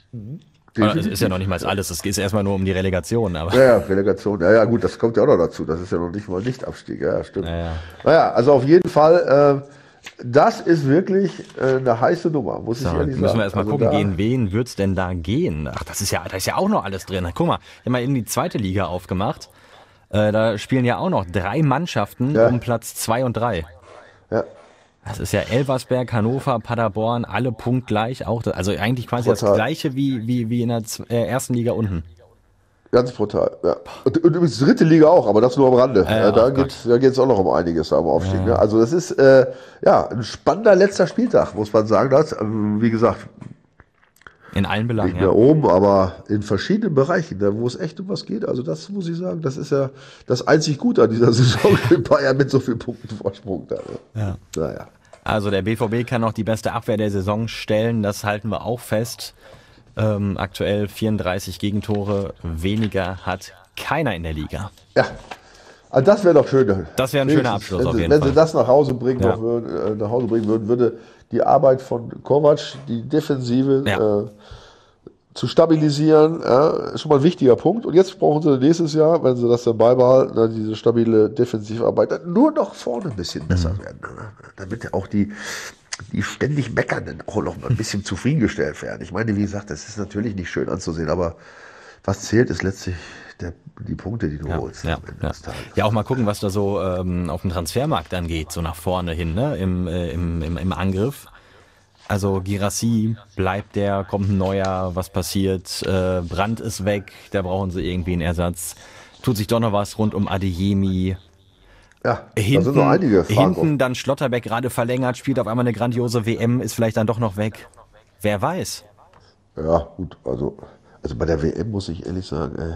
Oder es ist ja noch nicht mal alles, es geht erstmal nur um die Relegation. Aber Ja, ja, Relegation. Ja, ja, gut, das kommt ja auch noch dazu. Das ist ja noch nicht mal Nicht-Abstieg. Ja, stimmt. Ja, ja. Naja, also auf jeden Fall, äh, das ist wirklich äh, eine heiße Nummer, muss So, ich ehrlich sagen. müssen wir erstmal Also gucken, da- gegen wen wird's denn da gehen? Ach, das ist ja, da ist ja auch noch alles drin. Guck mal, ich habe mal eben die zweite Liga aufgemacht. Äh, da spielen ja auch noch drei Mannschaften Ja. um Platz zwei und drei. Ja, Das ist ja Elversberg, Hannover, Paderborn, alle punktgleich. Auch, das- also eigentlich quasi das Total. gleiche wie, wie, wie in der Z- äh, ersten Liga unten. ganz brutal. Ja. Und, und übrigens dritte Liga auch, aber das nur am Rande. Ja, Ja, da ach geht da geht's auch noch um einiges am Aufstieg. Ne? Also das ist äh, ja ein spannender letzter Spieltag, muss man sagen. Das, ähm, wie gesagt, In allen Belangen, nicht mehr ja. oben, aber in verschiedenen Bereichen, da wo es echt um was geht. Also das muss ich sagen, das ist ja das einzig Gute an dieser Saison in Bayern mit so vielen Punkten Vorsprung da. Ne? Ja. Naja. Also der B V B kann noch die beste Abwehr der Saison stellen, das halten wir auch fest. Ähm, aktuell vierunddreißig Gegentore weniger hat keiner in der Liga. Ja, also das wäre doch schön. Das wäre ein schöner Abschluss wenn auf sie, jeden wenn Fall. sie das nach Hause bringen, Ja. noch würden, äh, nach Hause bringen würden, würde die Arbeit von Kovac, die Defensive Ja. äh, zu stabilisieren, ja, ist schon mal ein wichtiger Punkt. Und jetzt brauchen sie nächstes Jahr, wenn sie das dann beibehalten, dann diese stabile Defensivarbeit, dann nur noch vorne ein bisschen besser Mhm. werden. Ne? Damit auch die, die ständig Meckernden auch noch mal ein bisschen zufriedengestellt werden. Ich meine, wie gesagt, das ist natürlich nicht schön anzusehen, aber was zählt, ist letztlich der, die Punkte, die du Ja, holst. ja, am Ende ja. des Tages. ja, auch mal gucken, was da so ähm, auf dem Transfermarkt dann geht, so nach vorne hin, ne? Im, äh, im, im, im Angriff. Also Girassi, bleibt der, kommt ein neuer, was passiert? Äh, Brandt ist weg, da brauchen sie irgendwie einen Ersatz. Tut sich doch noch was rund um Adeyemi. Ja, Hinten, da sind noch einige Fragen. hinten dann Schlotterbeck gerade verlängert, spielt auf einmal eine grandiose W M, ist vielleicht dann doch noch weg. Wer weiß? Ja, gut, also, also bei der W M muss ich ehrlich sagen, ey,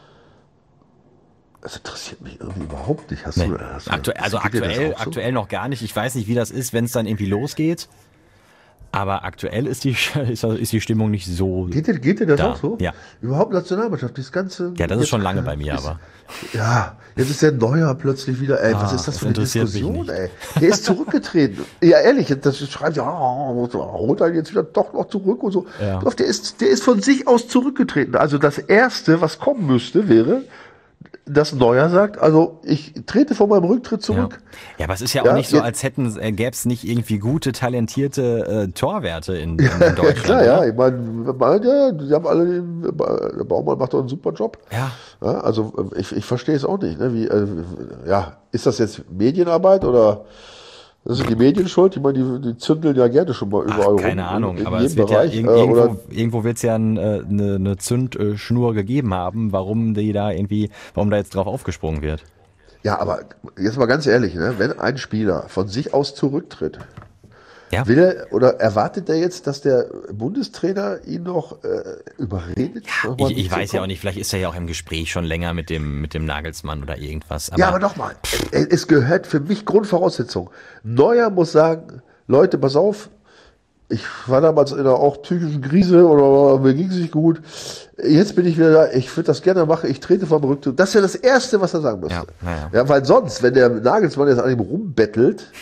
das interessiert mich irgendwie überhaupt nicht. Hast Nee. du, hast du, Aktuell, also geht dir das aktuell, auch so? aktuell noch gar nicht. Ich weiß nicht, wie das ist, wenn es dann irgendwie losgeht. Aber aktuell ist die, ist, ist die Stimmung nicht so. Geht dir, geht dir das Da, auch so? ja. Überhaupt Nationalmannschaft, das ganze. Ja, das ist jetzt- schon lange bei mir, ist, aber. Ja, jetzt ist der Neuer plötzlich wieder, ey, was Ah, ist das das für eine interessiert mich Diskussion, nicht. ey? Der ist zurückgetreten. Ja, ehrlich, das schreibt ja, oh, holt er jetzt wieder doch noch zurück und so. Ja. Doch, der ist, der ist von sich aus zurückgetreten. Also das Erste, was kommen müsste, wäre, dass Neuer sagt, also ich trete von meinem Rücktritt Ja. zurück. ja, aber es ist ja auch Ja, nicht so, jetzt- als hätten äh, gäbe es nicht irgendwie gute, talentierte äh, Torwerte in, in, in Deutschland. Klar, ja, oder? ich meine, man- ja, die haben alle, den, der Baumann macht doch einen super Job. Ja. Ja, also ich, ich verstehe es auch nicht. Ne? Wie, äh, ja, ist das jetzt Medienarbeit oder das sind die Medien schuld? Ich meine, die, die zündeln ja gerne schon mal überall Ach, rum. keine Ahnung, in aber jedem es wird ja Bereich, irg äh, irgendwo, oder, irgendwo wird es ja ein, äh, eine, eine Zündschnur gegeben haben, warum die da irgendwie, warum da jetzt drauf aufgesprungen wird. ja, aber jetzt mal ganz ehrlich, ne? Wenn ein Spieler von sich aus zurücktritt, Ja. will er oder erwartet er jetzt, dass der Bundestrainer ihn noch äh, überredet? nochmal Ich, ich weiß ja auch mitzukommen? nicht, vielleicht ist er ja auch im Gespräch schon länger mit dem, mit dem Nagelsmann oder irgendwas. Aber Ja, aber nochmal, es es gehört für mich Grundvoraussetzung. Neuer muss sagen, Leute, pass auf, ich war damals in einer auch psychischen Krise oder mir ging es nicht gut. Jetzt bin ich wieder da, ich würde das gerne machen, ich trete vom Rücktritt. Das ist ja das Erste, was er sagen müsste. Ja, ja, ja. Ja, weil sonst, wenn der Nagelsmann jetzt an ihm rumbettelt,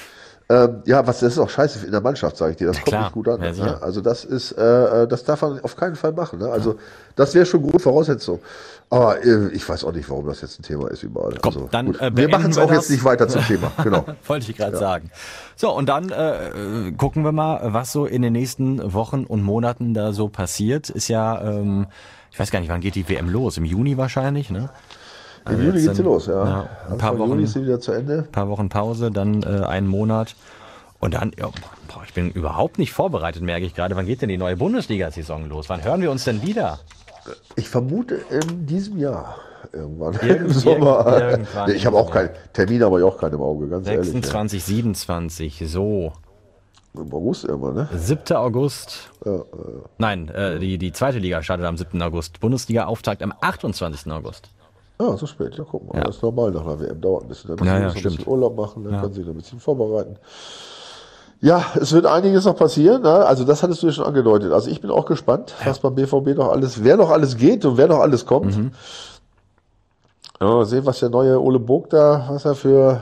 Ähm, ja, was das ist auch scheiße in der Mannschaft, sage ich dir. Das kommt klar. nicht gut an. Ja, Ne? Also das ist, äh, das darf man auf keinen Fall machen. Ne? Also das wäre schon Grundvoraussetzung. Aber äh, ich weiß auch nicht, warum das jetzt ein Thema ist überall. Komm, also, dann, gut. äh, wir machen es auch das. jetzt nicht weiter zum Thema. Genau. Wollte ich gerade Ja. sagen. So, und dann äh, gucken wir mal, was so in den nächsten Wochen und Monaten da so passiert. Ist ja, ähm, ich weiß gar nicht, wann geht die W M los? Im Juni wahrscheinlich, ne? Im Also Juni jetzt geht's hier dann- los, ja. ja, ein paar Anfang Wochen- Juni ist sie wieder zu Ende. paar Wochen Pause, dann äh, einen Monat. Und dann, ja, boah, ich bin überhaupt nicht vorbereitet, merke ich gerade. Wann geht denn die neue Bundesliga-Saison los? Wann hören wir uns denn wieder? Ich vermute in diesem Jahr irgendwann. Irgend- Im Sommer. irgend- irgendwann Nee, ich habe im auch keinen Termin, aber ich auch keinen im Auge, ganz ehrlich. sechsundzwanzig, siebenundzwanzig, so. Ja. Im August irgendwann, ne? siebter August. Ja, äh, Nein, äh, die, die zweite Liga startet am siebten August. Bundesliga-Auftakt am achtundzwanzigsten August. ah, so spät, ja, guck mal. Ja. Das ist normal nach einer W M, dauert ein bisschen. Dann Ja, müssen ja, wir noch ein stimmt. bisschen Urlaub machen, dann Ja. kann sich noch ein bisschen vorbereiten. Ja, es wird einiges noch passieren. Ne? Also das hattest du ja schon angedeutet. Also ich bin auch gespannt, was beim B V B noch alles, wer noch alles geht und wer noch alles kommt. Mhm. Ja, mal sehen, was der neue Ole Burg da, was er für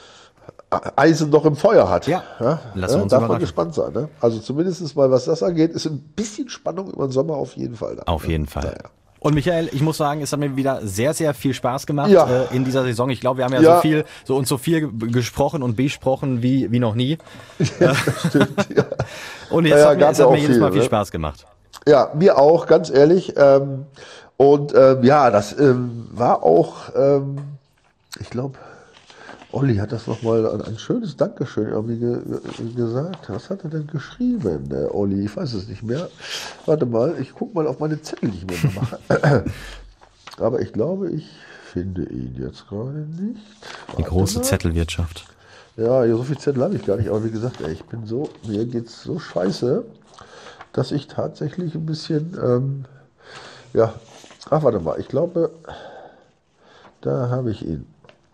Eisen noch im Feuer hat. Ja, lassen wir uns darf man überraschen. gespannt sein. Ne? Also zumindest mal, was das angeht, ist ein bisschen Spannung über den Sommer auf jeden Fall da. Auf ne? jeden Fall. Naja. Und Michael, ich muss sagen, es hat mir wieder sehr, sehr viel Spaß gemacht Ja. äh, in dieser Saison. Ich glaube, wir haben ja, Ja. so viel, so uns so viel g- gesprochen und besprochen wie, wie noch nie. Stimmt, ja. Und jetzt Ja, hat mir, gab's es hat ja mir auch jedes Mal viel, viel ne? Spaß gemacht. Ja, mir auch, ganz ehrlich. Ähm, und ähm, ja, das ähm, war auch, ähm, ich glaube, Olli hat das nochmal ein, ein schönes Dankeschön irgendwie ge ge gesagt. Was hat er denn geschrieben, der Olli? Ich weiß es nicht mehr. Warte mal, ich gucke mal auf meine Zettel, die ich mir immer mache. Aber ich glaube, ich finde ihn jetzt gerade nicht. Die Warte große mal. Zettelwirtschaft. Ja, so viel Zettel habe ich gar nicht. Aber wie gesagt, ey, ich bin so, mir geht's so scheiße, dass ich tatsächlich ein bisschen, ähm, ja, ach, warte mal, ich glaube, da habe ich ihn.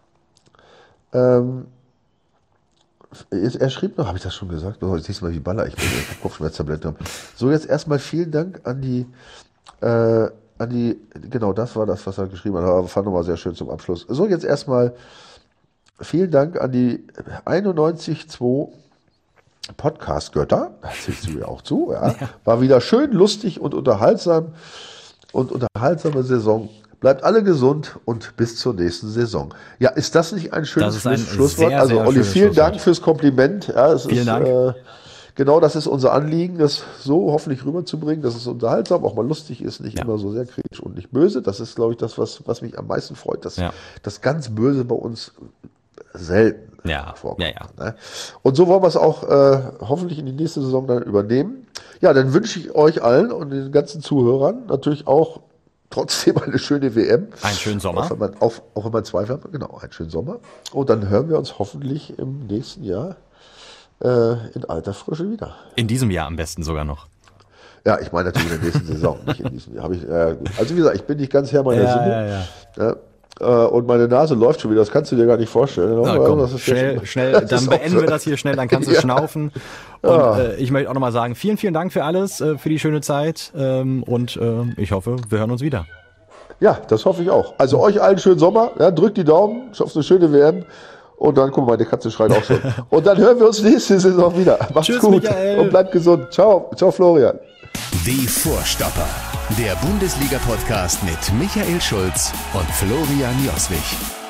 Ähm, er schrieb noch, habe ich das schon gesagt? Oh, jetzt siehst du mal, wie Baller ich bin, ich habe Kopfschmerztabletten habe. So, jetzt erstmal vielen Dank an die, äh, an die, genau das war das, was er geschrieben hat, aber fand nochmal sehr schön zum Abschluss. So, jetzt erstmal vielen Dank an die einundneunzig Komma zwei Podcast-Götter, da zählst du ja auch zu, ja. War wieder schön, lustig und unterhaltsam und unterhaltsame Saison. Bleibt alle gesund und bis zur nächsten Saison. Ja, ist das nicht ein schönes Das ist ein Schluss- Schlusswort? sehr, also sehr Olli, schönes vielen Schlusswort. Dank fürs Kompliment. Ja, es Vielen ist, Dank. Äh, genau das ist unser Anliegen, das so hoffentlich rüberzubringen, dass es unterhaltsam, auch mal lustig ist, nicht Ja. immer so sehr kritisch und nicht böse. Das ist, glaube ich, das, was, was mich am meisten freut, dass Ja. das ganz Böse bei uns selten Ja, vorkommt. ja, ja. Ne? Und so wollen wir es auch äh, hoffentlich in die nächste Saison dann übernehmen. Ja, dann wünsche ich euch allen und den ganzen Zuhörern natürlich auch trotzdem eine schöne W M. Einen schönen Sommer. Auch wenn man, auch, auch wenn man Zweifel hat, genau, einen schönen Sommer. Und dann hören wir uns hoffentlich im nächsten Jahr äh, in alter Frische wieder. In diesem Jahr am besten sogar noch. Ja, ich meine natürlich in der nächsten Saison, nicht in diesem Jahr. Hab ich, äh, gut. Also wie gesagt, ich bin nicht ganz Herr meiner Ja, Sinne. ja, ja. Ja, äh, und meine Nase läuft schon wieder, das kannst du dir gar nicht vorstellen. Na, Also, komm, das ist ja schnell, schon- schnell, das dann ist auch beenden so. wir das hier schnell, dann kannst du Ja. schnaufen. Und Ja. äh, ich möchte auch nochmal sagen, vielen, vielen Dank für alles, äh, für die schöne Zeit ähm, und äh, ich hoffe, wir hören uns wieder. Ja, das hoffe ich auch. Also euch allen schönen Sommer. Ja, drückt die Daumen, auf eine schöne W M. Und dann, guck mal, meine Katze schreit auch schon. Und dann hören wir uns nächste Saison wieder. Macht's Tschüss, gut Michael. und bleibt gesund. Ciao, ciao Florian. Die Vorstopper. Der Bundesliga-Podcast mit Michael Schulz und Florian Joswig.